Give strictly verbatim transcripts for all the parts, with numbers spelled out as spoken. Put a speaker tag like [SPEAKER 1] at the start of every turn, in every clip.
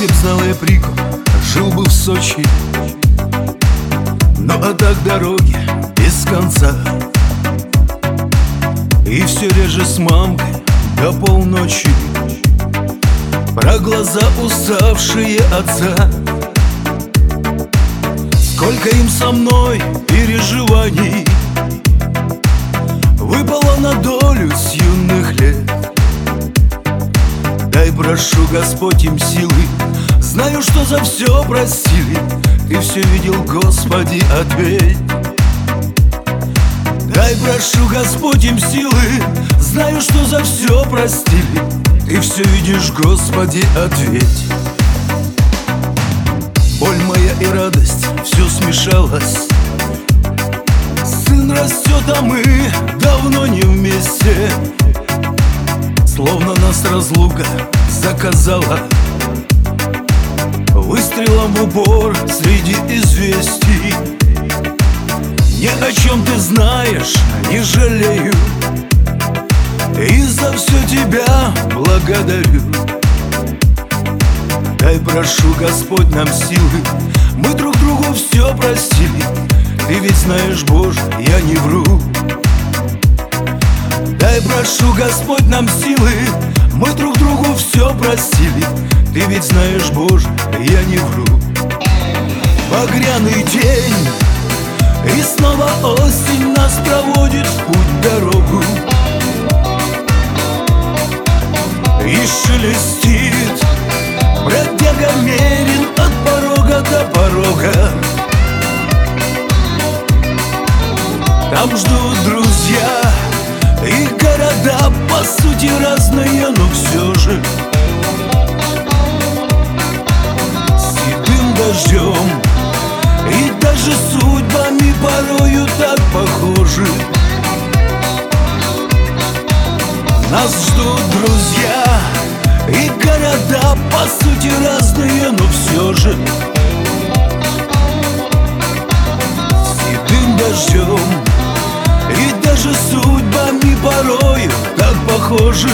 [SPEAKER 1] Если б знал я прикуп, жил бы в Сочи. Ну а так дороги без конца, и все реже с мамкой до полночи. Про глаза уставшие отца, сколько им со мной переживаний выпало на долю с юных лет. Дай, прошу, Господь, им силы, знаю, что за все простили. Ты все видел, Господи, ответь. Дай, прошу, Господь, им силы, знаю, что за все простили. Ты все видишь, Господи, ответь. Боль моя и радость, все смешалось. Сын растет, а мы давно не вместе. Словно нас разлука заказала выстрелом в упор среди известий. Ни о чем ты знаешь, не жалею, и за все тебя благодарю. Дай, прошу, Господь, нам силы, мы друг другу все простили. Ты ведь знаешь, Боже, я не вру. Дай, прошу, Господь, нам силы, мы друг другу все простили. Ты ведь знаешь, Боже, я не вру. Багряный день, и снова осень нас проводит в путь дорогу. И шелестит бродяга мерин от порога до порога. Там ждут друзья и города, по сути разные, но все же седым дождем и даже судьбами порою так похожи. Нас ждут друзья и города, по сути разные, но все же седым дождем и даже судьбами порою так похожи.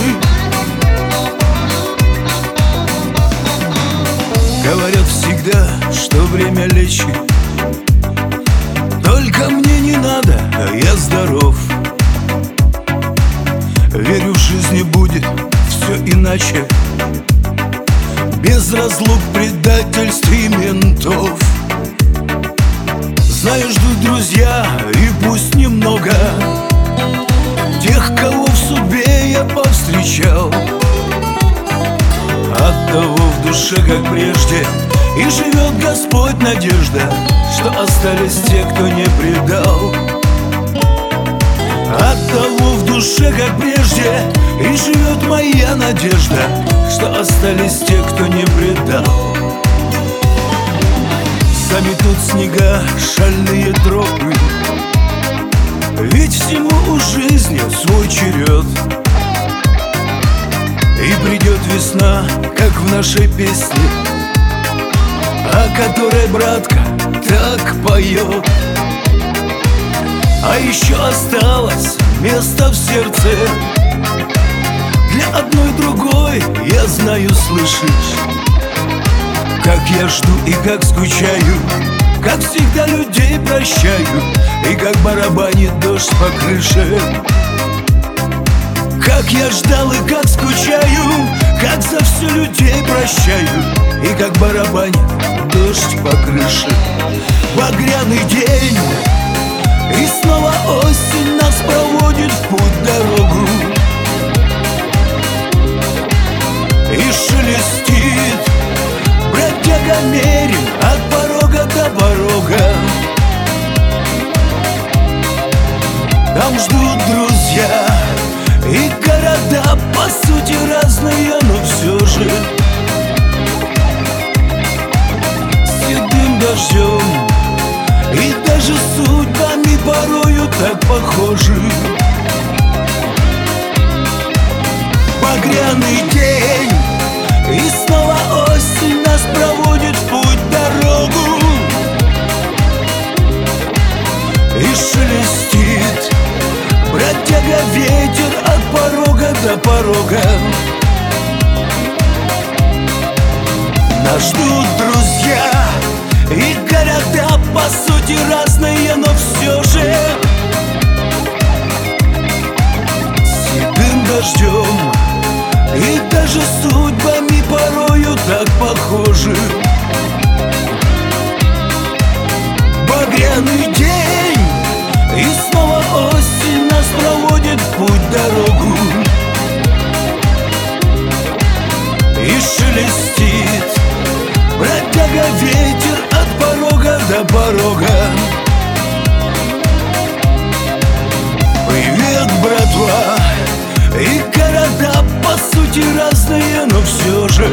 [SPEAKER 1] Говорят всегда, что время лечит, только мне не надо, я здоров. Верю, в жизни будет все иначе, без разлук, предательств и ментов. Знаю, ждут друзья, и пусть немного тех, кого в судьбе я повстречал. Оттого в душе, как прежде, и живет Господь надежда, что остались те, кто не предал. Оттого в душе, как прежде, и живет моя надежда, что остались те, кто не предал. Заметут снега шальные тропы, ведь всему у жизни свой черед. И придет весна, как в нашей песне, о которой братка так поет. А еще осталось место в сердце для одной другой, я знаю, слышишь. Как я жду и как скучаю, как всегда людей прощаю, и как барабанит дождь по крыше. Как я ждал и как скучаю, как за все людей прощаю, и как барабанит дождь по крыше. Багряный день, и снова осень нас проводит в путь дорогу. И шелестит бродяга мерин от порога до порога. Там ждут друзья и города, по сути разные, но все же седым дождем и даже судьбами порою так похожи. Багряный день, и снова осень нас проводит в путь дорогу. И шелестит бродяга ветер от порога до порога. Нас ждут друзья и города, по сути разные, но все же седым дождем и даже судьбами порою так похожи. Багряный день, и снова осень нас проводит в путь дорогу. И шелестит бродяга ветер от порога до порога. Привет, братва, и города по сути разные, но все же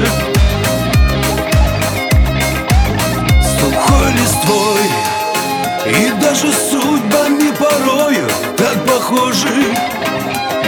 [SPEAKER 1] с сухой листвой и даже судьбами порою так похожи.